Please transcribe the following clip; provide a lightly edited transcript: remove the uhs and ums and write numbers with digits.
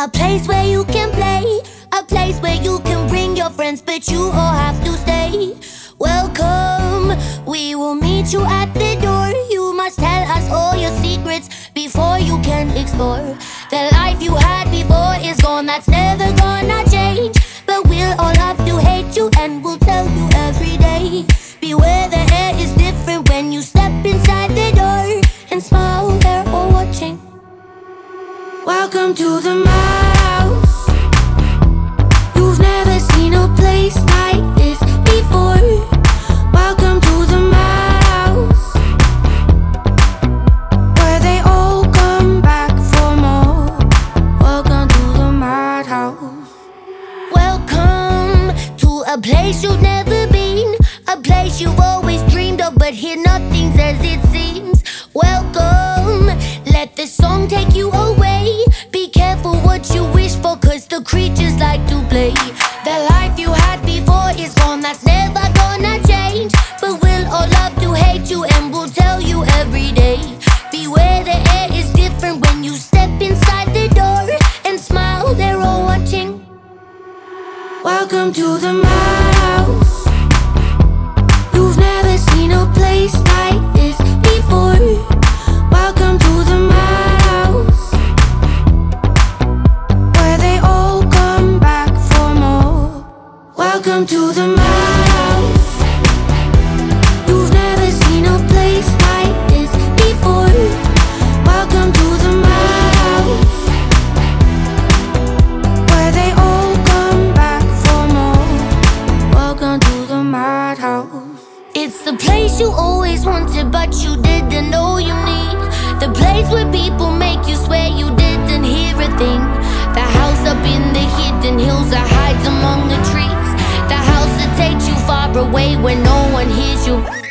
A place where you can play, a place where you can bring your friends, but you all have to stay. Welcome, we will meet you at the door. You must tell us all your secrets before you can explore. The life you had before is gone, that's never gonna change. But we'll all have to hate you and we'll tell you every day. Beware, the air is different when you step inside the door. And smile, they're all watching. Welcome to the mouse. You've never seen a place like this before. Welcome to the mouse, where they all come back for more. Welcome to the madhouse. Welcome to a place you've never been, a place you've always dreamed of, but here nothing's as it seems. Welcome, let the song take you away. Be careful what you wish for, cause the creatures like to play. The life you had before is gone, that's never gonna change. But we'll all love to hate you and we'll tell you every day. Beware, the air is different when you step inside the door. And smile, they're all watching. Welcome to the mouse. You've never seen a place like this before. Welcome to the mouse, where they all come back for more. Welcome to the mouse. You've never seen a place like this before. Welcome to the mouse, where they all come back for more. Welcome to the madhouse. It's the place you always wanted but you didn't know you need. The place where people make you swear you didn't hear a thing. The house up in the hidden hills that hides among the trees. The house that takes you far away where no one hears you.